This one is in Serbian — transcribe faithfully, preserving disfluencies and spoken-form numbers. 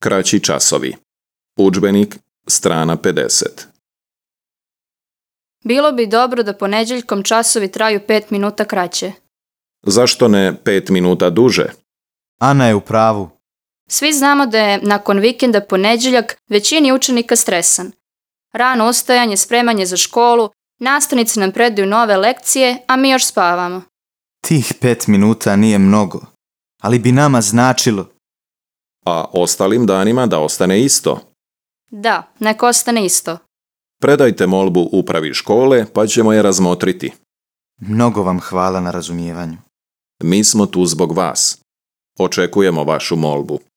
Kraći časovi. Udžbenik, strana pedeset. Bilo bi dobro da ponedjeljkom časovi traju pet minuta kraće. Zašto ne pet minuta duže? Ana je u pravu. Svi znamo da je nakon vikenda ponedjeljak većini učenika stresan. Rano ustajanje, spremanje za školu, nastavnici nam predaju nove lekcije, a mi još spavamo. Tih pet minuta nije mnogo, ali bi nama značilo. A ostalim danima da ostane isto. Da, nek ostane isto. Predajte molbu upravi škole pa ćemo je razmotriti. Mnogo vam hvala na razumijevanju. Mi smo tu zbog vas. Očekujemo vašu molbu.